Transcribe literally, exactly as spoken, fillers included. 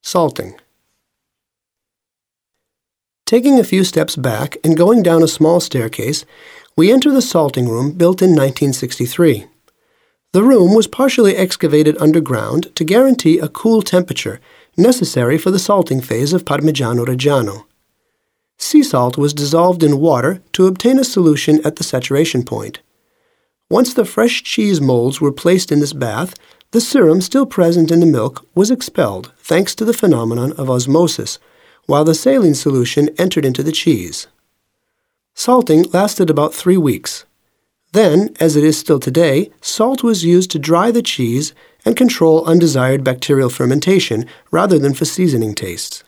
Salting. Taking a few steps back and going down a small staircase, we enter the salting room built in nineteen sixty-three. The room was partially excavated underground to guarantee a cool temperature necessary for the salting phase of Parmigiano Reggiano. Sea salt was dissolved in water to obtain a solution at the saturation point. Once the fresh cheese molds were placed in this bath, the serum still present in the milk was expelled thanks to the phenomenon of osmosis, while the saline solution entered into the cheese. Salting lasted about three weeks. Then, as it is still today, salt was used to dry the cheese and control undesired bacterial fermentation rather than for seasoning tastes.